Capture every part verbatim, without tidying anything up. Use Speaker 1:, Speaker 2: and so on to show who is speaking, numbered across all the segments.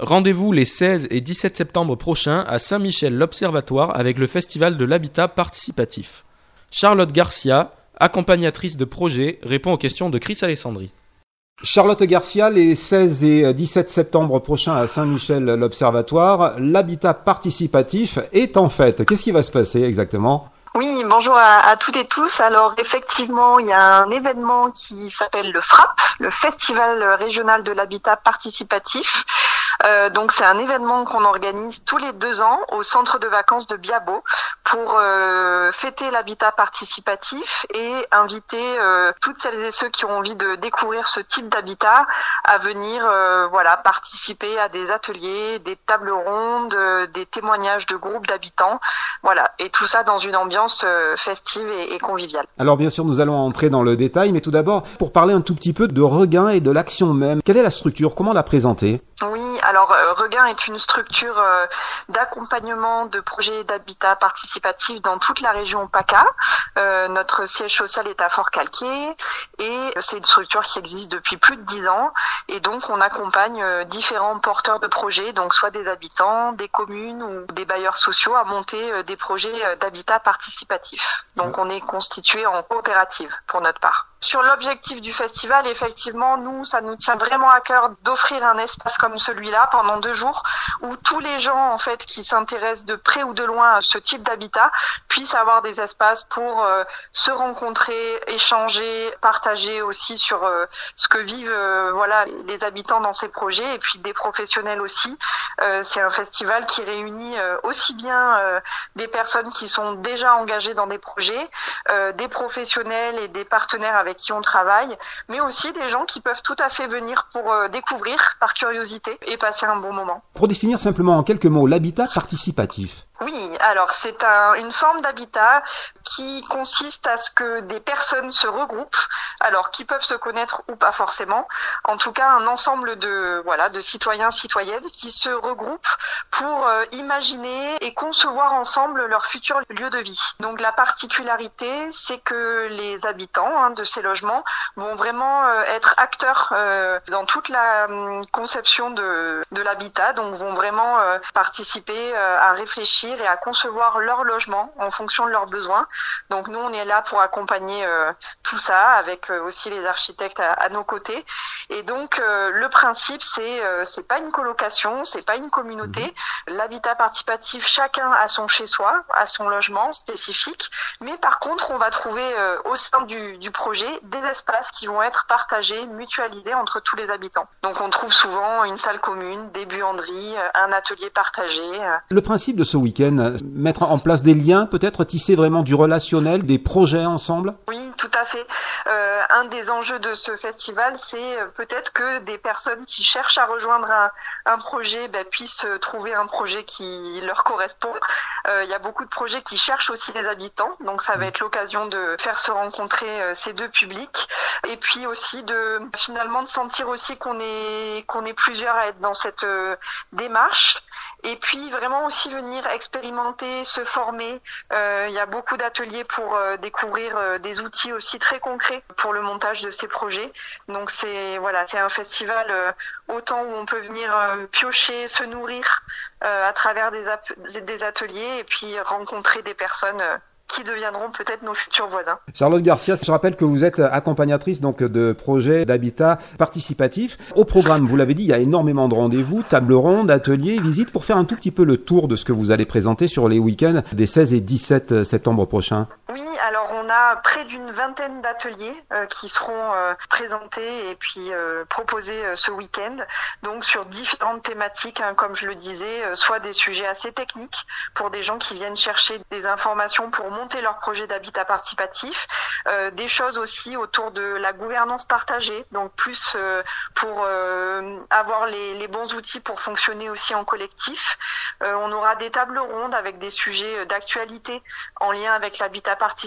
Speaker 1: Rendez-vous les seize et dix-sept septembre prochains à Saint-Michel-l'Observatoire avec le Festival de l'Habitat Participatif. Charlotte Garcia, accompagnatrice de projet, répond aux questions de Chris Alessandri.
Speaker 2: Charlotte Garcia, les seize et dix-sept septembre prochains à Saint-Michel-l'Observatoire, l'habitat participatif est en fête. Qu'est-ce qui va se passer exactement ?
Speaker 3: Oui, bonjour à, à toutes et tous. Alors effectivement, il y a un événement qui s'appelle le FRAP, le Festival régional de l'habitat participatif. Euh, donc c'est un événement qu'on organise tous les deux ans au centre de vacances de Biabo pour euh, fêter l'habitat participatif et inviter euh, toutes celles et ceux qui ont envie de découvrir ce type d'habitat à venir euh, voilà participer à des ateliers, des tables rondes, euh, des témoignages de groupes d'habitants, voilà, et tout ça dans une ambiance euh, festive et, et conviviale.
Speaker 2: Alors bien sûr, nous allons entrer dans le détail, mais tout d'abord, pour parler un tout petit peu de Regain et de l'action même, quelle est la structure, comment la présenter ?
Speaker 3: Oui, alors euh, Regain est une structure euh, d'accompagnement de projets d'habitat participatif dans toute la région PACA. Euh, notre siège social est à Fort-Calquier et c'est une structure qui existe depuis plus de dix ans et donc on accompagne euh, différents porteurs de projets, donc soit des habitants, des communes ou des bailleurs sociaux à monter euh, des projets euh, d'habitat participatif. Donc on est constitué en coopérative pour notre part. Sur l'objectif du festival, effectivement, nous, ça nous tient vraiment à cœur d'offrir un espace comme celui-là pendant deux jours où tous les gens, en fait, qui s'intéressent de près ou de loin à ce type d'habitat puissent avoir des espaces pour euh, se rencontrer, échanger, partager aussi sur euh, ce que vivent euh, voilà les habitants dans ces projets et puis des professionnels aussi. Euh, c'est un festival qui réunit euh, aussi bien euh, des personnes qui sont déjà engagées dans des projets, euh, des professionnels et des partenaires avec qui on travaille, mais aussi des gens qui peuvent tout à fait venir pour euh, découvrir par curiosité et passer un bon moment.
Speaker 2: Pour définir simplement en quelques mots l'habitat participatif.
Speaker 3: Oui, alors c'est un, une forme d'habitat qui consiste à ce que des personnes se regroupent, alors qui peuvent se connaître ou pas forcément, en tout cas un ensemble de voilà de citoyens, citoyennes qui se regroupent pour euh, imaginer et concevoir ensemble leur futur lieu de vie. Donc la particularité, c'est que les habitants hein, de ces logements vont vraiment euh, être acteurs euh, dans toute la euh, conception de, de l'habitat, donc vont vraiment euh, participer euh, à réfléchir et à concevoir leur logement en fonction de leurs besoins. Donc nous, on est là pour accompagner euh, tout ça avec euh, aussi les architectes à, à nos côtés. Et donc euh, le principe, c'est euh, c'est pas une colocation, c'est pas une communauté. L'habitat participatif, chacun a son chez-soi, a son logement spécifique. Mais par contre, on va trouver euh, au sein du, du projet des espaces qui vont être partagés, mutualisés entre tous les habitants. Donc on trouve souvent une salle commune, des buanderies, un atelier partagé.
Speaker 2: Le principe de ce week-end, mettre en place des liens, peut-être tisser vraiment du relationnel, des projets ensemble ?
Speaker 3: Oui, tout à fait. Euh, un des enjeux de ce festival, c'est peut-être que des personnes qui cherchent à rejoindre un, un projet ben, puissent trouver un projet qui leur correspond. Euh, il y a beaucoup de projets qui cherchent aussi les habitants, donc ça va être l'occasion de faire se rencontrer euh, ces deux publics et puis aussi de finalement de sentir aussi qu'on est qu'on est plusieurs à être dans cette euh, démarche et puis vraiment aussi venir expérimenter, se former. Euh, il y a beaucoup d'ateliers pour euh, découvrir euh, des outils aussi très concrets pour le montage de ces projets. Donc c'est voilà, c'est un festival euh, autant où on peut venir euh, piocher, se nourrir euh, à travers des, ap- des ateliers et puis rencontrer des personnes euh, qui deviendront peut-être nos futurs voisins.
Speaker 2: Charlotte Garcia, je rappelle que vous êtes accompagnatrice donc de projets d'habitat participatif. Au programme, vous l'avez dit, il y a énormément de rendez-vous, tables rondes, ateliers, visites, pour faire un tout petit peu le tour de ce que vous allez présenter sur les week-ends des seize et dix-sept septembre prochains.
Speaker 3: Oui, alors on a près d'une vingtaine d'ateliers euh, qui seront euh, présentés et puis euh, proposés euh, ce week-end, donc sur différentes thématiques, hein, comme je le disais, euh, soit des sujets assez techniques pour des gens qui viennent chercher des informations pour monter leur projet d'habitat participatif, euh, des choses aussi autour de la gouvernance partagée, donc plus euh, pour euh, avoir les, les bons outils pour fonctionner aussi en collectif. Euh, on aura des tables rondes avec des sujets d'actualité en lien avec l'habitat participatif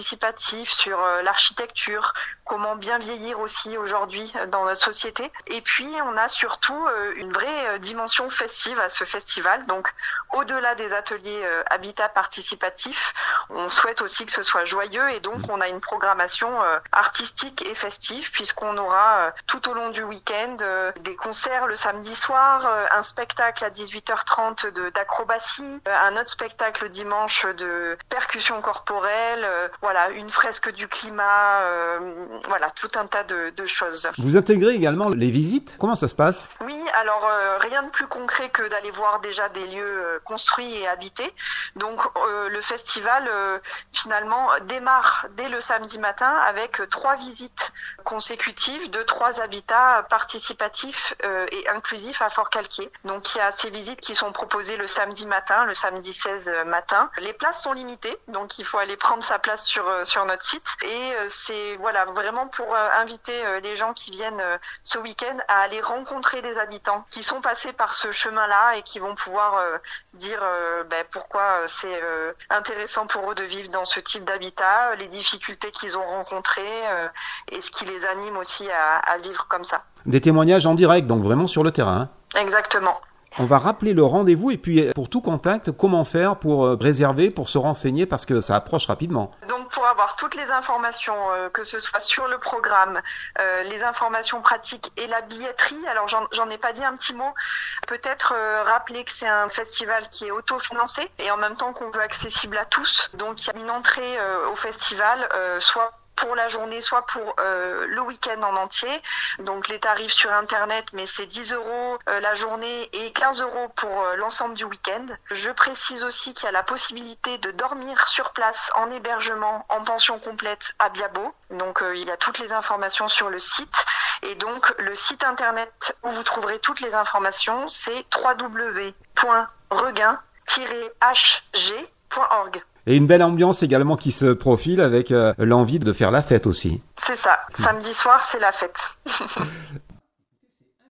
Speaker 3: participatif, sur euh, l'architecture, comment bien vieillir aussi aujourd'hui dans notre société. Et puis, on a surtout euh, une vraie euh, dimension festive à ce festival. Donc, au-delà des ateliers euh, habitat participatif, on souhaite aussi que ce soit joyeux et donc on a une programmation euh, artistique et festive puisqu'on aura euh, tout au long du week-end euh, des concerts le samedi soir, euh, un spectacle à dix-huit heures trente de, d'acrobatie, euh, un autre spectacle le dimanche de percussion corporelle, euh, voilà, une fresque du climat, euh, voilà, tout un tas de, de choses.
Speaker 2: Vous intégrez également les visites ? Comment ça se passe ?
Speaker 3: Oui, alors euh, rien de plus concret que d'aller voir déjà des lieux euh, construits et habités. Donc euh, le festival euh, finalement démarre dès le samedi matin avec euh, trois visites consécutives de trois habitats participatifs euh, et inclusifs à Forcalquier. Donc il y a ces visites qui sont proposées le samedi matin, le samedi seize matin. Les places sont limitées, donc il faut aller prendre sa place sur euh, sur notre site. Et euh, c'est voilà vraiment pour euh, inviter euh, les gens qui viennent euh, ce week-end à aller rencontrer des habitants qui sont passés par ce chemin-là et qui vont pouvoir euh, dire euh, ben, pourquoi euh, c'est euh, intéressant pour eux de vivre dans ce type d'habitat, euh, les difficultés qu'ils ont rencontrées euh, et ce qui les anime aussi à, à vivre comme ça.
Speaker 2: Des témoignages en direct, donc vraiment sur le terrain. Hein.
Speaker 3: Exactement.
Speaker 2: On va rappeler le rendez-vous et puis pour tout contact, comment faire pour réserver, pour se renseigner parce que ça approche rapidement.
Speaker 3: Donc pour avoir toutes les informations, euh, que ce soit sur le programme, euh, les informations pratiques et la billetterie, alors j'en, j'en ai pas dit un petit mot, peut-être euh, rappeler que c'est un festival qui est autofinancé et en même temps qu'on veut accessible à tous. Donc il y a une entrée euh, au festival, euh, soit pour la journée, soit pour euh, le week-end en entier. Donc les tarifs sur Internet, mais c'est dix euros euh, la journée et quinze euros pour euh, l'ensemble du week-end. Je précise aussi qu'il y a la possibilité de dormir sur place en hébergement, en pension complète à Biabo. Donc euh, il y a toutes les informations sur le site. Et donc le site Internet où vous trouverez toutes les informations, c'est w w w point regain tiret h g point org.
Speaker 2: Et une belle ambiance également qui se profile avec euh, l'envie de faire la fête aussi.
Speaker 3: C'est ça. Samedi soir, c'est la fête.